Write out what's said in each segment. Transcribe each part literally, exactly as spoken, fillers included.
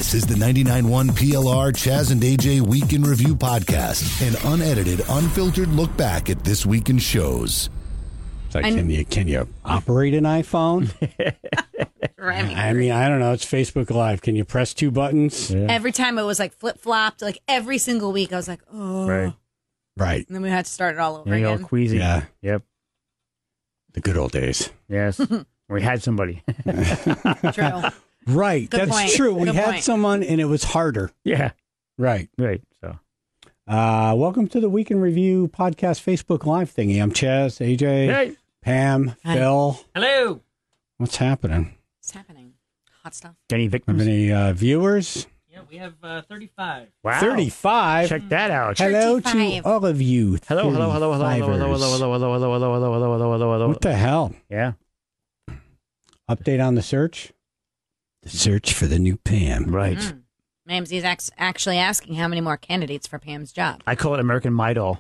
This is the ninety-nine point one P L R Chaz and A J Week in Review podcast, an unedited, unfiltered look back at this week in shows. It's like, can you can you operate an iPhone? I mean, I don't know. It's Facebook Live. Can you press two buttons? Yeah. Every time it was like flip flopped. Like every single week, I was like, oh, right, right. And then we had to start it all over yeah, again. All queasy. Yeah, yep. The good old days. Yes, we had somebody. True. Right, Good that's point. true. We Good had point. someone, and it was harder. Yeah, right, right. So, uh, welcome to the Week in Review podcast Facebook Live thingy. I'm Chaz, A J, hey. Pam, Hi. Phil. Hello. What's happening? What's happening? Hot stuff. Any Have victims? any uh, viewers? Yeah, we have uh, thirty-five. Wow, thirty-five. Check that out. Hello to thirty-five. all of you. Hello, hello, hello, hello, hello, hello, hello, hello, hello, hello, hello, hello, hello, hello, hello, hello. What the hell? Yeah. Update on the search? The search for the new Pam. Right. Mm. Mamsie's ax- actually asking how many more candidates for Pam's job. I call it American Idol.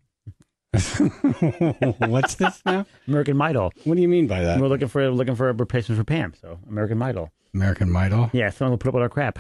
What's this now? American Idol. What do you mean by that? We're looking for looking for a replacement for Pam. So American Idol. American Idol? Yeah, someone will put up with our crap.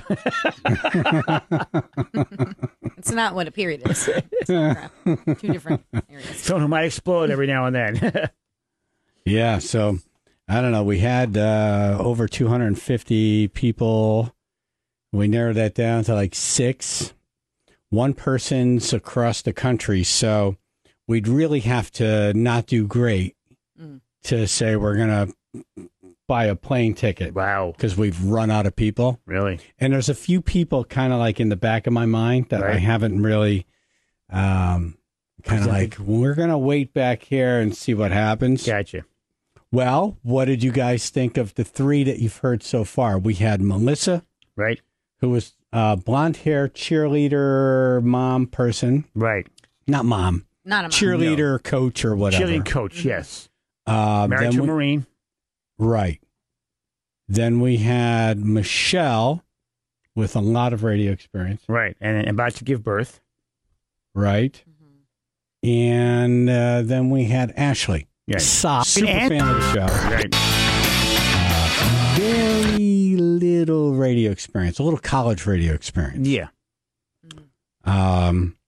It's not what a period is. It's crap. Two different areas. Someone who might explode every now and then. Yeah, so I don't know. We had uh, over two hundred fifty people. We narrowed that down to like six. One person's across the country, so we'd really have to not do great Mm. to say we're going to buy a plane ticket. Wow. Because we've run out of people. Really? And there's a few people kind of like in the back of my mind that Right. I haven't really um, kind of like, we're going to wait back here and see what happens. Gotcha. Well, what did you guys think of the three that you've heard so far? We had Melissa, Right. who was a blonde hair cheerleader mom person. Right. Not mom. Not a mom. Cheerleader coach or whatever. Cheerleading coach. Yes. Uh, Married then to a we- Marine. Right. Then we had Michelle with a lot of radio experience. Right. And, and about to give birth. Right. Mm-hmm. And uh, then we had Ashley. Yeah. Soft, super And- fan of the show. Right. Very little radio experience, a little college radio experience. Yeah. Um.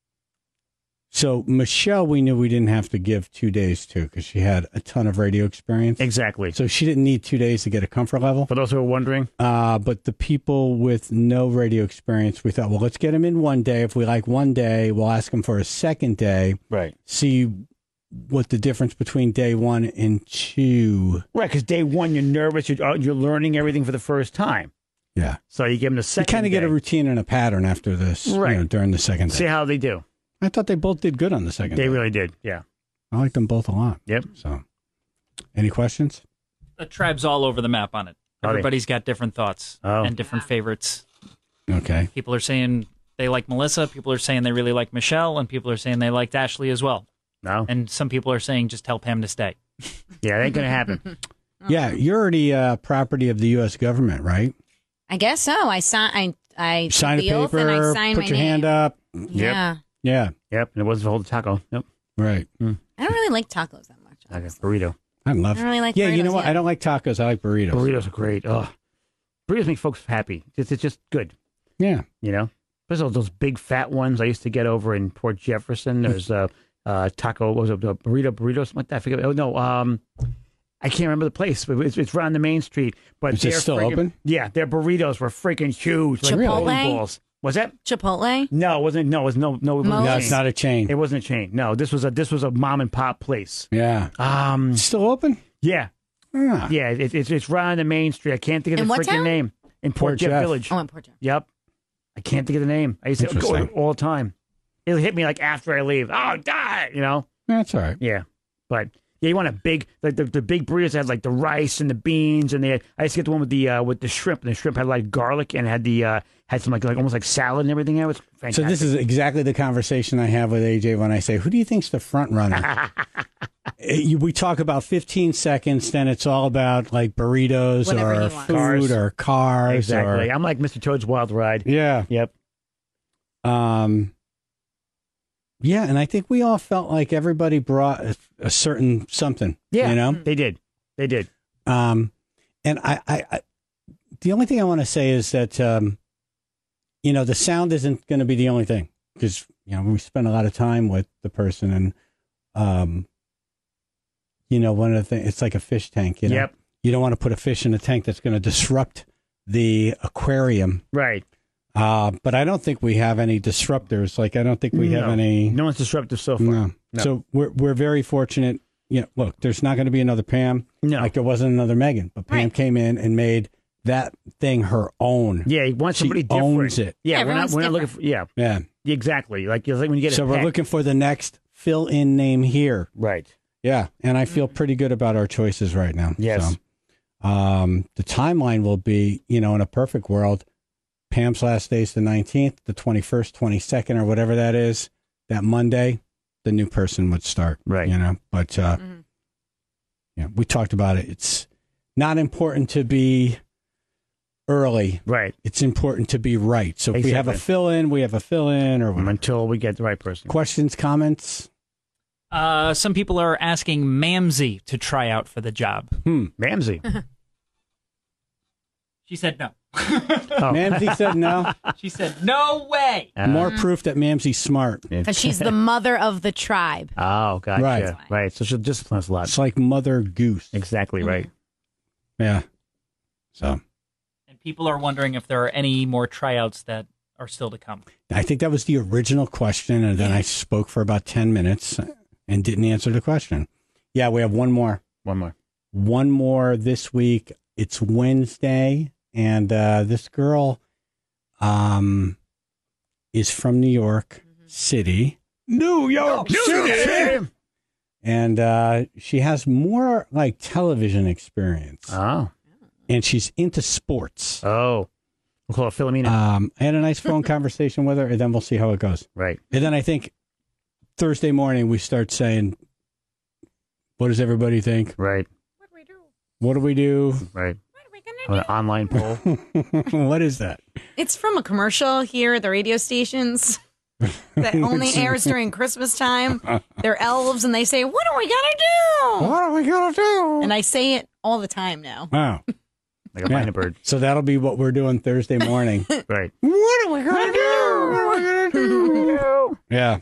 So Michelle, we knew we didn't have to give two days to because she had a ton of radio experience. Exactly. So she didn't need two days to get a comfort level. For those who are wondering. Uh, but the people with no radio experience, we thought, well, let's get them in one day. If we like one day, we'll ask them for a second day. Right. See what the difference between day one and two. Right. Because day one, you're nervous. You're, uh, you're learning everything for the first time. Yeah. So you give them the You second kind of get day. a routine and a pattern after this, Right. you know, during the second day. See how they do. I thought they both did good on the second They day. really did. Yeah. I like them both a lot. Yep. So, any questions? The tribe's all over the map on it. Are they? Everybody's got different thoughts Oh. and different favorites. Okay. People are saying they like Melissa. People are saying they really like Michelle. And people are saying they liked Ashley as well. No. And some people are saying just tell Pam to stay. Yeah, that ain't going to happen. Yeah, you're already uh, property of the U S government, right? I guess so. I signed. I I took Sign a the oath and I paper, signed put my your name. hand up. Yeah. Yeah, Yep. And it wasn't for hold the taco. Yep. right. I don't really like tacos that much. Like a honestly. burrito. I love I don't really like Yeah, you know burritos what? either. I don't like tacos. I like burritos. Burritos are great. Oh, burritos make folks happy. It's, it's just good. Yeah. You know, especially those big fat ones I used to get over in Port Jefferson. There's a uh, uh, taco. What was it? A burrito, burrito, something like that. I forget. Oh no, um, I can't remember the place, but it's, it's right on the main street. But Is it they're still freaking- open? Yeah, their burritos were freaking huge, like Chipotle? bowling balls. Was that? Chipotle. No, it wasn't. No, it was no, no. It wasn't Moe's? No, a it's chain. not a chain. It wasn't a chain. No, this was a this was a mom and pop place. Yeah. Um, It's still open? yeah, Ah. yeah. It, it's it's right on the main street. I can't think of In the what freaking town? name. In Port, Port Jeff, Jeff. Village. Oh, in Port Jeff. Yep. I can't think of the name. I used to go Interesting. all the time. It'll hit me like after I leave. Oh, die! You know. That's all right. Yeah, but yeah, you want a big like the, the big burritos had like the rice and the beans and they had, I used to get the one with the uh, with the shrimp and the shrimp had like garlic and had the uh, had some like like almost like salad and everything. It was fantastic. So this is exactly the conversation I have with A J when I say, who do you think's the front runner? Eh, you- we talk about fifteen seconds, then it's all about like burritos Whatever or he food wants. Cars. or cars. exactly. Or, I'm like Mister Toad's Wild Ride. yeah. Yep. Um, yeah, and I think we all felt like everybody brought a, a certain something. Yeah. You know? They did. They did. Um, and I, I, I the only thing I want to say is that um, you know, the sound isn't going to be the only thing because, you know, we spend a lot of time with the person and, um, you know, one of the things, it's like a fish tank, you know, Yep. you don't want to put a fish in a tank that's going to disrupt the aquarium. Right. Uh, but I don't think we have any disruptors. Like, I don't think we have No. any. No one's disruptive so far. No. No. So we're we're very fortunate. You know, look, there's not going to be another Pam. No. Like there wasn't another Megan, but Pam Right. came in and made that thing her own. Yeah, he wants She somebody different. owns it. Yeah, Yeah, we're not. everyone's We're not looking different. for. Yeah, Yeah. exactly. Like it's like when you get So a we're pet. looking for the next fill-in name here. Right. Yeah, and I feel pretty good about our choices right now. Yes. So, um, the timeline will be, you know, in a perfect world, Pam's last day is the nineteenth, the twenty-first, twenty-second, or whatever that is. That Monday, the new person would start. Right. You know, but uh, Mm-hmm. yeah, we talked about it. It's not important to be early. Right. It's important to be right. So if we have a Exactly. fill-in, we have a fill-in, or whatever. Until we get the right person. Questions, comments. Uh, some people are asking Mamsie to try out for the job. Hmm. Ramsey. She said no. Oh. Mamsie said no. She said no way. Uh, More proof that Mamsie's smart. Because she's the mother of the tribe. Oh, gotcha. Right. Right. So she'll discipline us a lot. It's like Mother Goose. Exactly right. Yeah. So And people are wondering if there are any more tryouts that are still to come. I think that was the original question, and then I spoke for about ten minutes and didn't answer the question. Yeah, we have one more. One more. One more this week. It's Wednesday, and uh, this girl um, is from New York City. New York City! And uh, she has more like television experience, Oh. and she's into sports. Oh. We'll call it Philomena. Um, I had a nice phone conversation with her, and then we'll see how it goes. right. And then I think Thursday morning we start saying, "What does everybody think? Right. What do we do? What do we do? Right. What are we On gonna an online poll. What is that?" do? It's from a commercial here at the radio stations that only airs during Christmas time. They're elves, and they say, "What are we gonna do?" What are we gonna do? And I say it all the time now. Wow. Like a Yeah. minor bird. So that'll be what we're doing Thursday morning. Right. What are we gonna do? What are we gonna do? Yeah.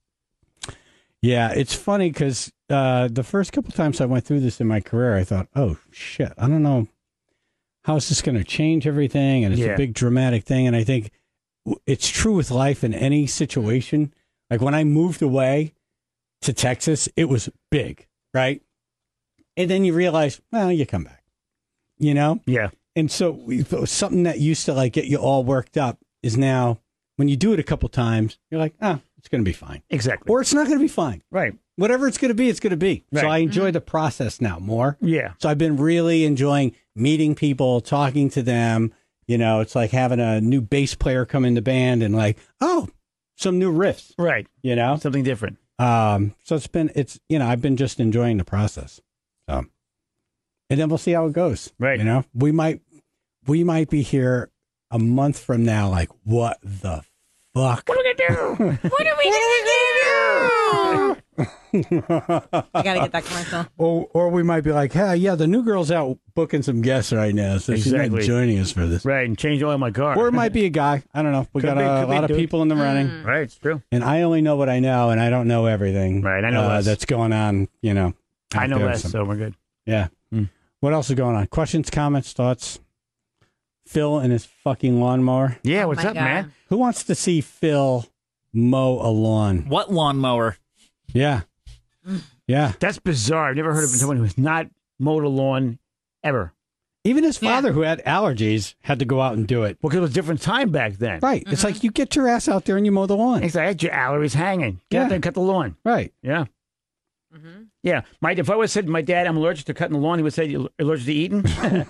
Yeah, it's funny because uh, the first couple times I went through this in my career, I thought, "Oh shit, I don't know how is this going to change everything," and it's Yeah. a big dramatic thing. And I think w- it's true with life in any situation. Like when I moved away to Texas, it was big, right? And then you realize, well, you come back, you know. Yeah. And so we, something that used to like get you all worked up is now when you do it a couple times, you're like, oh, it's going to be fine. Exactly. Or it's not going to be fine. right. Whatever it's going to be, it's going to be. So Right. I enjoy the process now more. Yeah. So I've been really enjoying meeting people, talking to them. You know, it's like having a new bass player come in the band and like, oh, some new riffs, Right. you know? Something different. Um, so it's been, it's, you know, I've been just enjoying the process. So, and then we'll see how it goes. Right. You know, we might, we might be here a month from now, like, what the fuck? What are we gonna do? What are we gonna do? I gotta get that commercial. Or, or we might be like, hey, yeah, the new girl's out booking some guests right now, so she's Exactly. not joining us for this. Right. And change the oil in my car. Or it might be a guy. I don't know. We Could got be, a could be, lot of dude. people in the running, Right. It's true. and I only know what I know, and I don't know everything. Right, I know uh, less. that's going on. You know, I out know there. less, So- so we're good. Yeah. Hmm. What else is going on? Questions, comments, thoughts? Phil and his fucking lawnmower. Yeah. Oh What's my up, God. man? Who wants to see Phil mow a lawn? What lawnmower? Yeah. Yeah. That's bizarre. I've never heard of someone who has not mowed a lawn ever. Even his Yeah. father, who had allergies, had to go out and do it. Well, because it was a different time back then. Right. It's like you get your ass out there and you mow the lawn. It's like, your allergies hanging. Get Yeah. out there and cut the lawn. Right. Yeah. Mm-hmm. Yeah. My, if I would have said to my dad, I'm allergic to cutting the lawn, he would say, you're allergic to eating.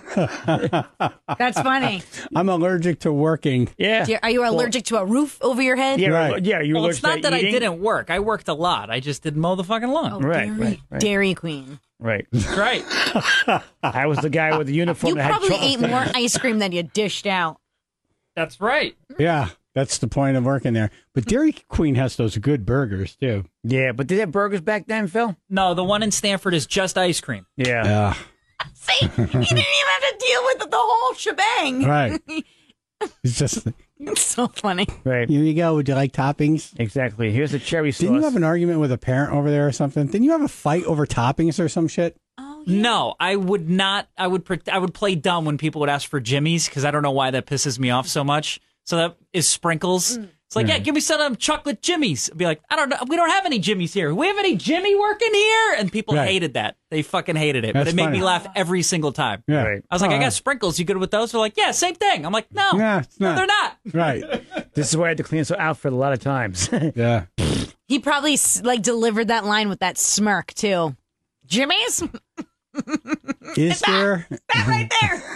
That's funny. I'm allergic to working. yeah. Do you- Are you allergic to a roof over your head? Yeah. Right. Yeah. You're Well, it's allergic not to that eating? I didn't work. I worked a lot. I just didn't mow the fucking lawn. Oh, Right, Dairy, right, right. Dairy Queen. Right. Right. I was the guy with the uniform You that had probably chocolate ate more stains. ice cream than you dished out. That's right. Yeah. That's the point of working there. But Dairy Queen has those good burgers, too. Yeah, but did they have burgers back then, Phil? No, the one in Stanford is just ice cream. Yeah. Yeah. See, you didn't even have to deal with the whole shebang. Right. It's just, It's so funny. Right. here you go. Would you like toppings? Exactly. Here's the cherry sauce. Didn't you have an argument with a parent over there or something? Didn't you have a fight over toppings or some shit? Oh, yeah. No, I would not. I would. pre- I would play dumb when people would ask for Jimmy's because I don't know why that pisses me off so much. So that is sprinkles. It's like, yeah, give me some of them chocolate Jimmys. I'd be like, I don't know. We don't have any Jimmys here. Do we have any Jimmy working here? And people Right. hated that. They fucking hated it. That's but it made funny. me laugh every single time. Yeah. Right. I was like, Oh, I got sprinkles. You good with those? They're like, yeah, same thing. I'm like, no, Nah, it's no, not. they're not. Right. This is why I had to clean this outfit a lot of times. Yeah. He probably like delivered that line with that smirk too. Jimmy's, Is there that right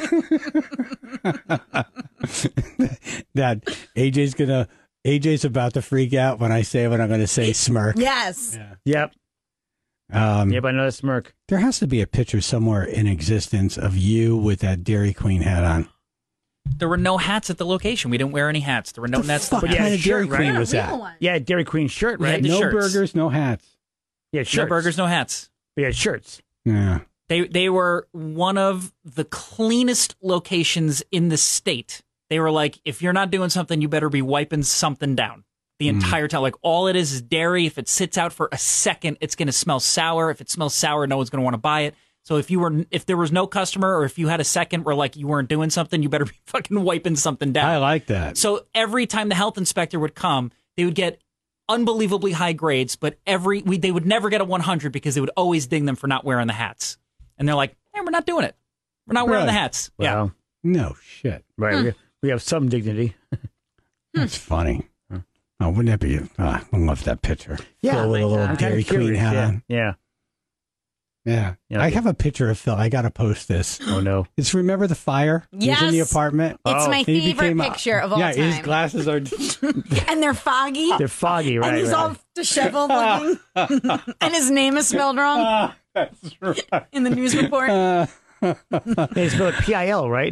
there. that A J's gonna A J's about to freak out when I say what I'm gonna say smirk. Yes. Yep. Um, Yep, another smirk. There has to be a picture somewhere in existence of you with that Dairy Queen hat on. There were no hats at the location. We didn't wear any hats. There were no the nets. fuck to yeah, kind of shirt, Dairy Queen right? was that? Real one. Yeah, Dairy Queen shirt, We right? had the No shirts. burgers, no hats. Yeah, No shirts. burgers, no hats. We had shirts. Yeah. They they were one of the cleanest locations in the state. They were like, if you're not doing something, you better be wiping something down the entire time. Like all it is is dairy. If it sits out for a second, it's going to smell sour. If it smells sour, no one's going to want to buy it. So if you were if there was no customer or if you had a second where like you weren't doing something, you better be fucking wiping something down. I like that. So every time the health inspector would come, they would get unbelievably high grades, but every we they would never get a one hundred because they would always ding them for not wearing the hats. And they're like, hey, we're not doing it. We're not wearing Really? the hats. Yeah. Wow. No shit. Right. We, we have some dignity. That's funny. Oh, wouldn't that be? Oh, I love that picture. Yeah. Phil with a little I'm kinda Dairy Queen curious, hat yeah. on. Yeah. Yeah. Yeah. I have a picture of Phil. I got to post this. Oh, no. It's remember the fire? He was in the Yes. apartment. It's Oh. my And he favorite became a- picture of all yeah, time. his glasses are. And they're foggy. They're foggy, right? and he's right. all disheveled looking. And his name is spelled wrong That's right. in the news report. Uh, They spell it P I L, right?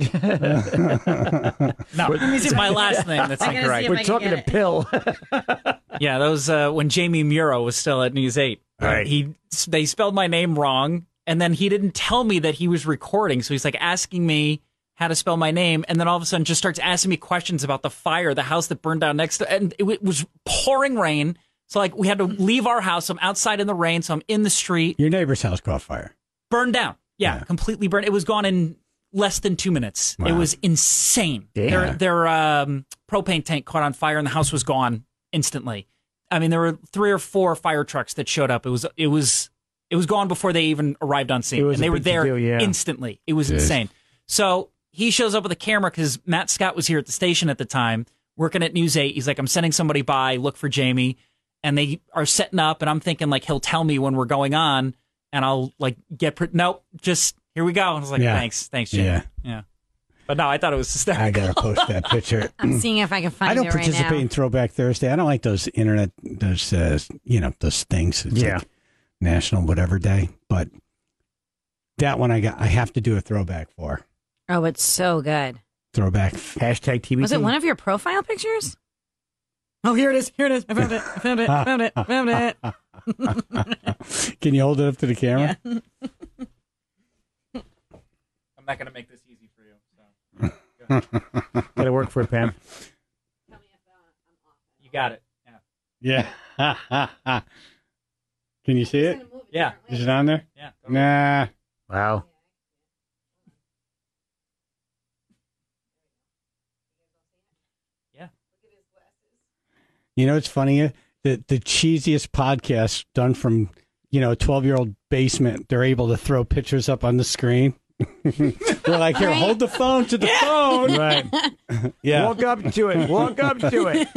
No, it's my last name that's I gotta incorrect. see if We're I can talking get to it. Pill. Yeah, that was uh, when Jamie Muro was still at News eight. Right. He they spelled my name wrong, and then he didn't tell me that he was recording. So he's like asking me how to spell my name, and then all of a sudden just starts asking me questions about the fire, the house that burned down next to, and it, it was pouring rain. So like we had to leave our house. I'm outside in the rain, so I'm in the street, Your neighbor's house caught fire. burned down. Yeah, Yeah. completely burned. It was gone in less than two minutes. It Wow. was insane. Damn. Their their um, propane tank caught on fire, and the house was gone instantly. I mean, there were three or four fire trucks that showed up. It was it was it was gone before they even arrived on scene, It was and a they were big there deal, yeah. instantly. It was Yes. insane. So he shows up with a camera because Matt Scott was here at the station at the time, working at News eight. He's like, I'm sending somebody by, look for Jamie, and they are setting up. And I'm thinking like he'll tell me when we're going on, and I'll like get pre- nope, just here we go. And I was like, Yeah. thanks, thanks, Jamie. Yeah. yeah. But no, I thought it was hysterical. I got to post that picture. I'm seeing if I can find I don't it right participate now. in Throwback Thursday. I don't like those internet, those, uh, you know, those things. It's Yeah. like National whatever day. But that one I got, I have to do a throwback for. Oh, it's so good. Throwback. Hashtag T B T. Was it one of your profile pictures? Oh, here it is. Here it is. I found it. I found it. I found it. I found it. Can you hold it up to the camera? I'm not going to make this easy for you. So. Gotta work for it, Pam. You got it. Yeah. Yeah. Can you see it? Yeah. Is it on there? Yeah. Nah. Wow. Yeah. You know, it's funny. The the cheesiest podcast done from, you know, a twelve-year-old basement, they're able to throw pictures up on the screen. They're like, here, Right. hold the phone to the phone. Right. Yeah. Walk up to it. Walk up to it.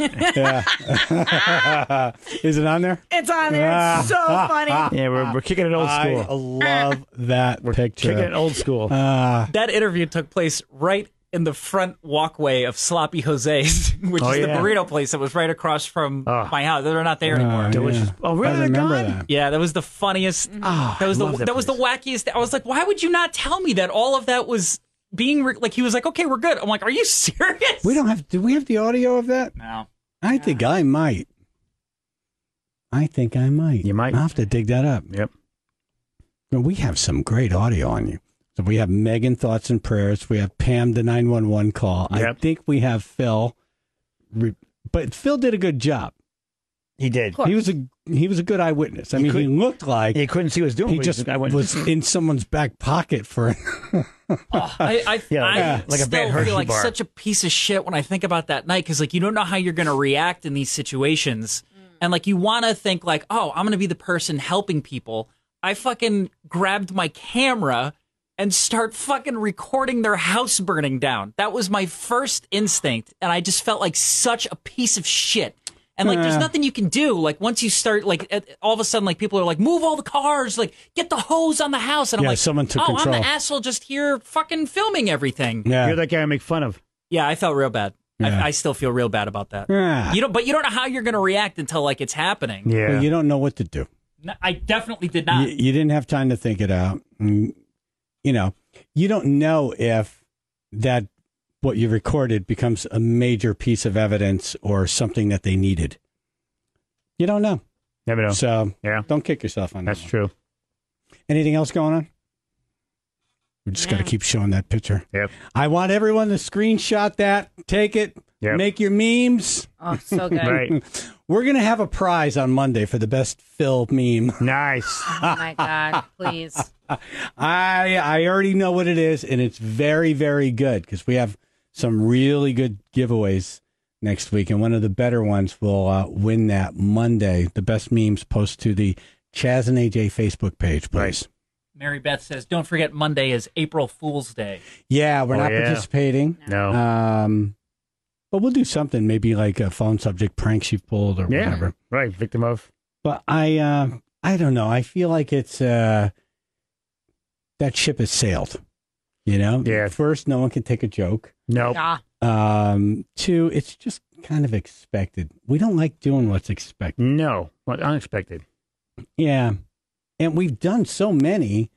Yeah. Is it on there? It's on there. It's so funny. Yeah, we're, we're kicking it old I school. love that We're picture. kicking it old school. Uh, That interview took place right in the front walkway of Sloppy Jose's, which Oh, is the yeah. burrito place that was right across from Oh. my house. They're not there anymore. uh, Delicious. yeah. Oh, really? I They're remember gone? that. Yeah, that was the funniest. Oh, that was the love that, that was the place. wackiest. I was like, why would you not tell me that all of that was being re- like? He was like, okay, we're good. I'm like, are you serious? We don't have. Do we have the audio of that? No. I think I might. I think I might. You might. I'll have to dig that up. Yep. Well, we have some great audio on you. So we have Megan thoughts and prayers. We have Pam the nine one one call. I Yep. think we have Phil, re- but Phil did a good job. He did. course. He was a he was a good eyewitness. I He mean, he couldn't- looked like He couldn't see what he was doing. he but just I went, was in someone's back pocket for. Oh, I, I, Yeah, I yeah, like a still bad Hershey feel like bar. such a piece of shit when I think about that night because, like, you don't know how you're going to react in these situations. And, like, you want to think, like, oh, I'm going to be the person helping people. I fucking grabbed my camera and start fucking recording their house burning down. That was my first instinct. And I just felt like such a piece of shit. And, like, there's Yeah. nothing you can do. Like, once you start, like, at, all of a sudden, like, people are like, move all the cars, like, get the hose on the house. And I'm Yeah, like, someone took oh, control. I'm the asshole just here fucking filming everything. Yeah. You're that guy I make fun of. Yeah, I felt real bad. Yeah. I, I still feel real bad about that. Yeah. You don't, but you don't know how you're going to react until like it's happening. Yeah. Well, you don't know what to do. No, I definitely did not. You, you didn't have time to think it out. Mm, You know, you don't know if that what you recorded becomes a major piece of evidence or something that they needed. You don't know. Never know. So Yeah. don't kick yourself on that. That's one. true. Anything else going on? We just got to No. keep showing that picture. Yep. I want everyone to screenshot that, take it, Yep. make your memes. Oh, so good. Right. We're going to have a prize on Monday for the best Phil meme. Nice. Oh my God, please. I I already know what it is, and it's very, very good because we have some really good giveaways next week, and one of the better ones will uh, win that Monday. The best memes post to the Chaz and A J Facebook page, please. Mary Beth says, don't forget Monday is April Fool's Day. Yeah, we're Oh, not yeah. participating, No. um, but we'll do something, maybe like a phone subject pranks you've pulled or yeah. whatever. Right. Victim of. But I, uh, I don't know. I feel like it's uh, that ship has sailed. You know, Yeah. First, no one can take a joke. Nope. Ah, Um, two, it's just kind of expected. We don't like doing what's expected. No. What unexpected. Yeah, and we've done so many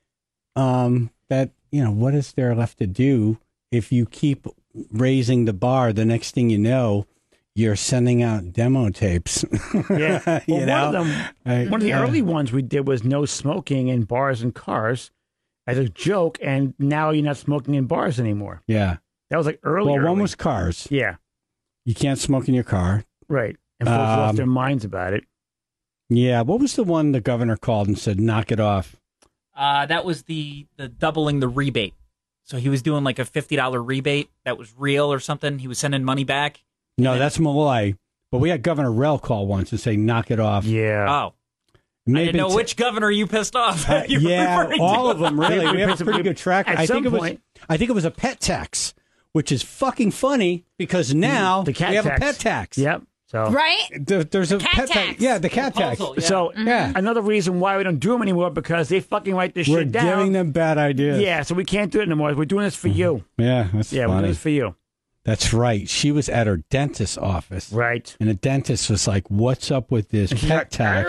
um, that you know what is there left to do if you keep raising the bar? The next thing you know, you're sending out demo tapes. Yeah. you Well, know, one of them, I- one of the yeah. early ones we did was no smoking in bars and cars as a joke, and now you're not smoking in bars anymore. Yeah. That was like early. Well, one early. was cars. Yeah. You can't smoke in your car. Right. And folks Um, lost their minds about it. Yeah. What was the one the governor called and said, knock it off? Uh, that was the, the doubling the rebate. So he was doing like a fifty dollars rebate that was real or something. He was sending money back. No, that's Malloy. But we had Governor Rell call once and say, knock it off. Yeah. Oh, Maybe I didn't know it's- which governor you pissed off. Uh, You were yeah, referring to. all of them, really. We have a pretty good track. At I some think it was. point- I think it was a pet tax, which is fucking funny because now The cat we have tax. a pet tax. Yep. So. right? There- there's a cat pet tax. Yeah, the cat Proposal, tax. yeah. So Yeah. another reason why we don't do them anymore because they fucking write this We're shit down. giving them bad ideas. Yeah, so we can't do it anymore. We're doing this for you. Yeah, that's Yeah, we're doing funny. this for you. That's right. She was at her dentist's office, Right. and the dentist was like, "What's up with this pet tax?"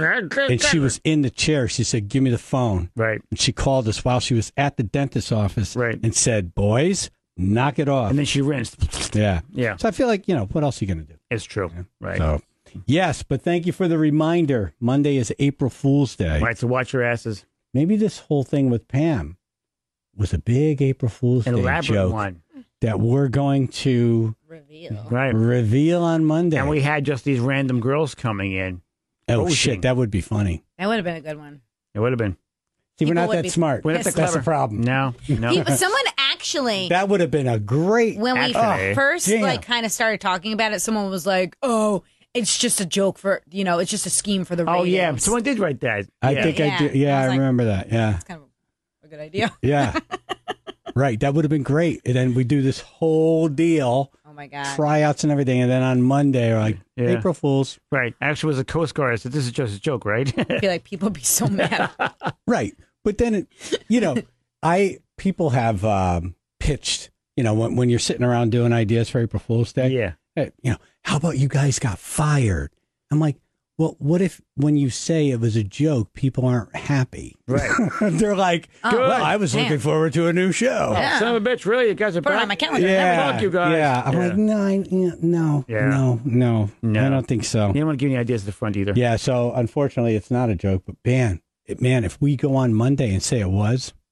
And she was in the chair. She said, "Give me the phone." right. And she called us while she was at the dentist's office, Right. and said, "Boys, knock it off." And then she rinsed. yeah, Yeah, So I feel like you know what else are you gonna do? it's true. Right. So, yes, but thank you for the reminder. Monday is April Fool's Day. Right. So watch your asses. Maybe this whole thing with Pam was a big April Fool's An Day elaborate joke one. that we're going to Reveal. Right. reveal on Monday. And we had just these random girls coming in. oh posing. shit, that would be funny. That would have been a good one. It would have been. See, we're People not would that be smart. We're not pissed. that That's the clever. problem. No. No. People, someone actually, That would have been a great. when we Actually. first Damn. like kind of started talking about it, someone was like, "Oh, it's just a joke for you know, it's just a scheme for the oh ratings." yeah, someone did write that. I Yeah. think I Yeah. do. Yeah, I I, was like- remember that. Yeah, It's kind of a good idea. yeah. Right, that would have been great. And then we do this whole deal, Oh my god. tryouts and everything, and then on Monday, we're like, Yeah. April Fools. Right. Actually, it was a Coast Guard. I said, "This is just a joke, right?" I feel like people would be so mad. Right. But then, it, you know, I people have um, pitched, you know, when, when you're sitting around doing ideas for April Fool's Day, yeah. hey, you know, how about you guys got fired? I'm like, well, what if when you say it was a joke, people aren't happy? Right. They're like, Oh, well, I was damn. looking forward to a new show. Yeah. Son of a bitch! Really, you guys are Put it back? on my calendar. Yeah, Fuck you guys. yeah. I'm Yeah. like, no, I, yeah, no, Yeah. no, no, No. I don't think so. You don't want to give any ideas at the front either. Yeah, so unfortunately, it's not a joke. But man, it, man, if we go on Monday and say it was,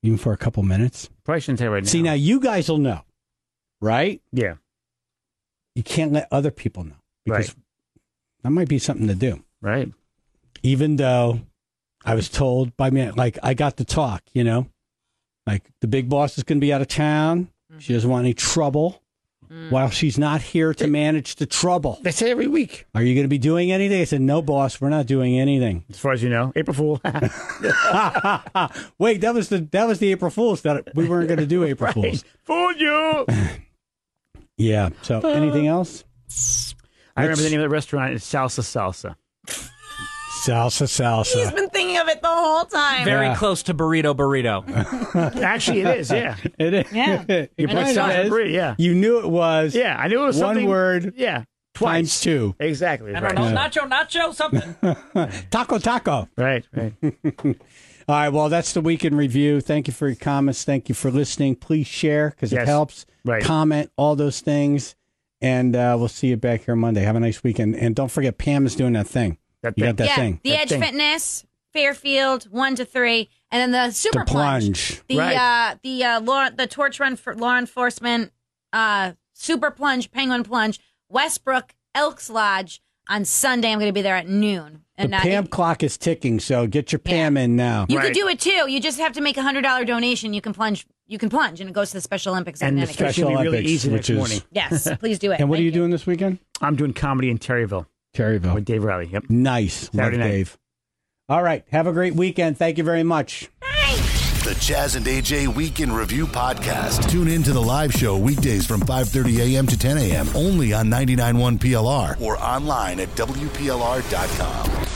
even for a couple minutes. Probably shouldn't say right now. See, now you guys will know, right? Yeah. You can't let other people know because Right. that might be something to do. Right. Even though I was told by me, like I got to talk, you know, like the big boss is going to be out of town. Mm-hmm. She doesn't want any trouble. While she's not here to manage the trouble. They say every week. Are you going to be doing anything? I said, no, boss, we're not doing anything. As far as you know, April Fool. Wait, that was the that was the April Fool's. That we weren't going to do April Right. Fool's. Fooled you. Yeah. So anything else? I remember the name of the restaurant. It's Salsa Salsa. Salsa, salsa. He's been thinking of it the whole time. Very Yeah. close to burrito burrito. Actually, it is. Yeah. It is. Yeah. It You put kind of salsa is. burrito, yeah. You knew it was. Yeah. I knew it was one something. word Yeah. times Twice. two. Exactly. I Right. don't know. Nacho, nacho, something. Taco, taco. Right. Right. All right. Well, that's the week in review. Thank you for your comments. Thank you for listening. Please share because Yes. it helps. Right. Comment, all those things. And uh, we'll see you back here Monday. Have a nice weekend. And don't forget, Pam is doing that thing. That You thing. got that yeah, thing. the That Edge thing. Fitness, Fairfield, one to three, and then the Super The plunge. The Right. uh, the uh, law, the torch run for law enforcement, uh, Super Plunge, Penguin Plunge, Westbrook, Elks Lodge on Sunday. I'm going to be there at noon. The And uh, Pam if- clock is ticking, so get your Pam in now. you Right. could do it too. You just have to make a hundred dollar donation. You can plunge. You can plunge, and it goes to the Special Olympics. And in the Connecticut. special Special be really Olympics, easy which next is- morning. Yes, please do it. And what are Thank you doing this weekend? I'm doing comedy in Terryville Terryville. with Dave Riley. Yep. Nice. Saturday Love night. Dave. All right. Have a great weekend. Thank you very much. The Chaz and A J Week in Review podcast. Tune in to the live show weekdays from five thirty a.m. to ten a.m. only on ninety-nine point one P L R or online at W P L R dot com.